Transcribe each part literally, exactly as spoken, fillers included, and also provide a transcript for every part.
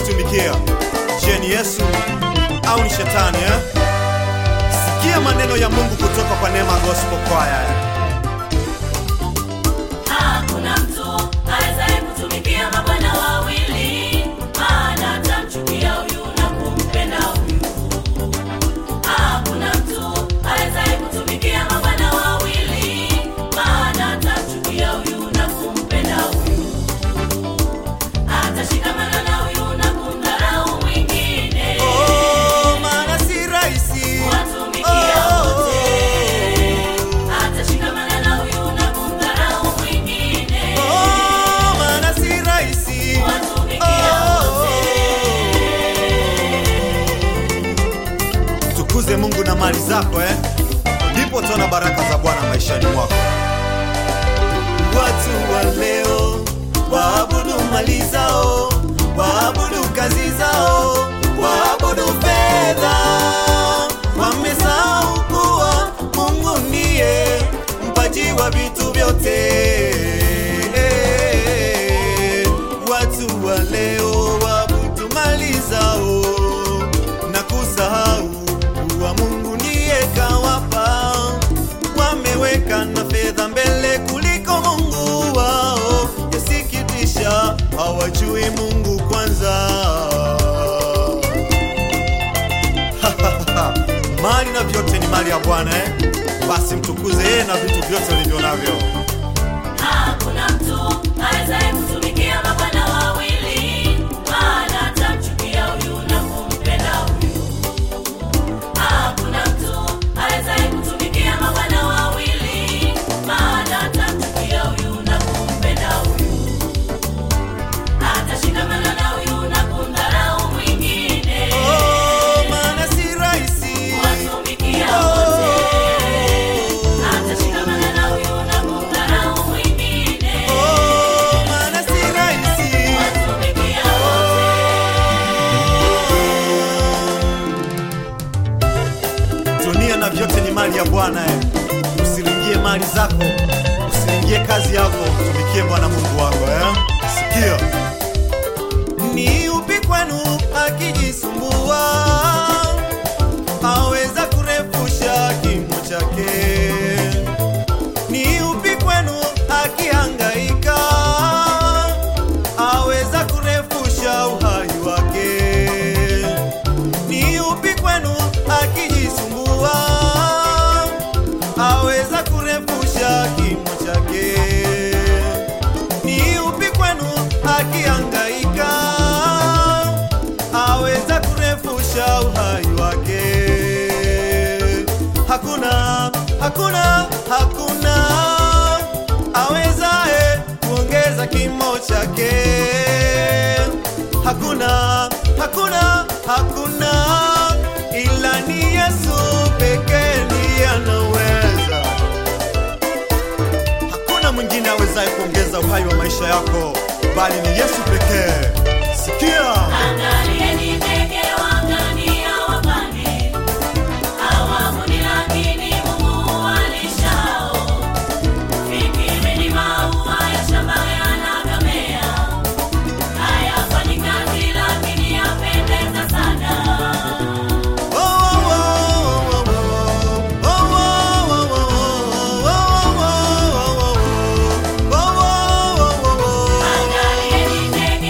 kumtumikia. Je, ni Yesu au ni shetani eh? Sikia maneno ya Mungu kutoka kwa Neema Gospel Choir. Hakuna mtu awezaye kutumikia mabwana wawili, maana atamchukia huyu na kumpenda huyu. Hakuna mtu awezaye kutumikia mabwana wawili, maana atamchukia huyu na kumpenda huyu. Atashikamana na huyu na kumdharau mwingine. Oh, maana si rahisi Watumikia wote. Atashikamana na huyu na kumdharau mwingine. Oh, maana si rahisi Watumikia wote. Tukuze Mungu na mali zako eh? Ndipo utaona baraka za Bwana maishani mwako. Watu wa leo waabudu mali zao, waabudu kazi zao, waabudu fedha. Wamesahau kuwa Mungu ndiye mpaji wa vitu vyote. Watu wa leo waabudu mali zao na kusahau kuwa Mungu ndiye kawapa. Wameweka na fedha mbele kuliko Mungu wao. Yasikitisha, hawajui Mungu kwanza. Mali na vyote ni mali ya Bwana eh? Basi mtukuze yeye na vitu vyote ulivyo navyo. Hakuna mtu awezaye kutumikia mabwana wawili, maana atamchukia huyu na kumpenda huyu. Hakuna mtu awezaye kutumikia mabwana wawili, maana atamchukia huyu na kumpenda huyu. Atashikamana na huyu na kumdharau mwingine. Oh, maana si rahisi Watumikia wote. Atashikamana na huyu na kumdharau mwingine. Oh, maana si rahisi Watumikia wote. Dunia na vyote ni mali ya Bwana eh. Usiringie mali zako, usiringie kazi yako, tumikie Bwana Mungu wako eh. Sikia, ni upi kwenu akijisumbua aweza kurefusha kimo chake? Ni upi kwenu akihangaika aweza kurefusha uhai wake? Ni upi kwenu akijisumbua aweza kurefusha kimo chake? Ni upi kwenu akihangaika aweza kurefusha uhai wake? Hakuna, hakuna, hakuna awezaye kuongeza kimo chake. Hakuna, hakuna, hakuna, ila ni Yesu pekee ndiye anaweza. Hakuna mwingine awezaye kuongeza uhai wa maisha yako bali ni Yesu pekee. Sikia, Angalieni ndege wangani hawapandi, hawavuni lakini Mungu huwalishao. Fikirini maua ya shamba yanavyomea, hayafanyi kazi lakini yapendeza sana. oh, oh, oh, oh, oh, oh, oh, oh, oh, oh, oh, oh, oh, oh, oh, oh, oh. Angalieni ndege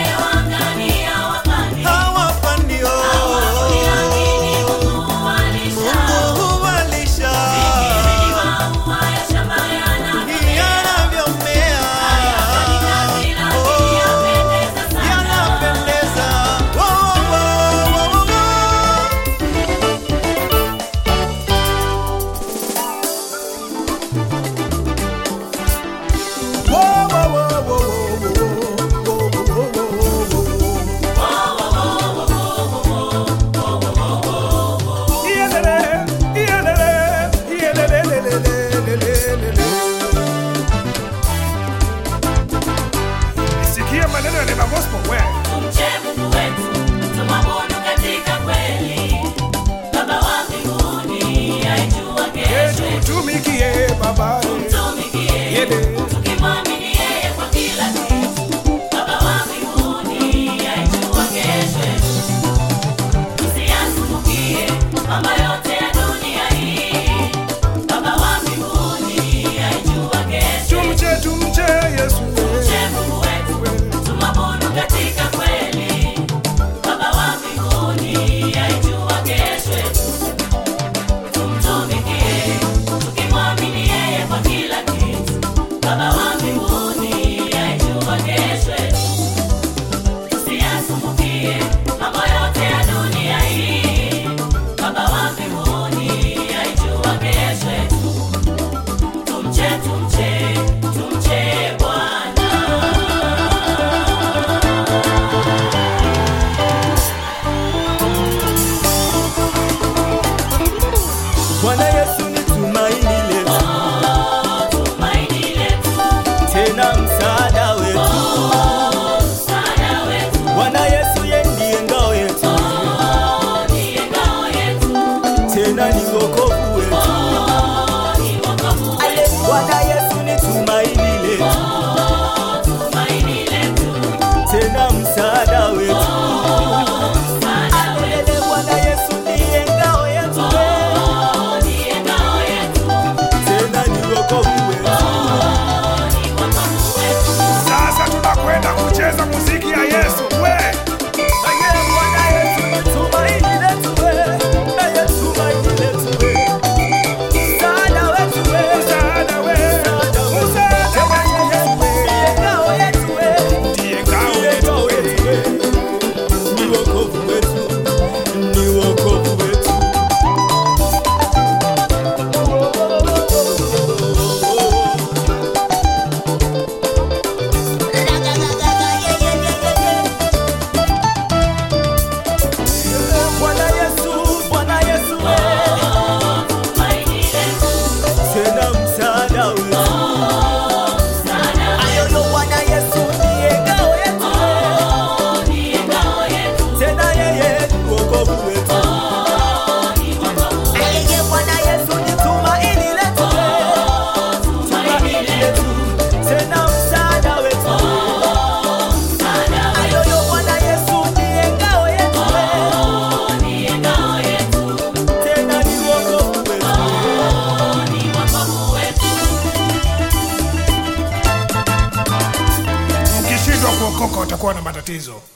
msaada wetu. Alele Bwana Yesu ndiye ngao yetu, tena ni wokovu wetu. Sasa tunakwenda kucheza muziki ya Yesu. We Aye Bwana Yesu ni tumaini letu, aye tumaini letu, msaada wetu, msaada we, msaada we, ndiye ngao yetu, ndiye ngao yetu, ni wokovu wetu, ni wokovu wetu. Bwana Yesu, Bwana Yesu, tena msaada wetu. Ayo Bwana Yesu ndiye ngao yetu, tena yeye ni wokovu wetu. Aye Bwana Yesu ni tumaini letu, tumaini letu, tena msaada wetu. Ayo Bwana Yesu ndiye ngao yetu, tena ni wokovu wetu. ukishindwa kuokoka utakuwa na matatizo.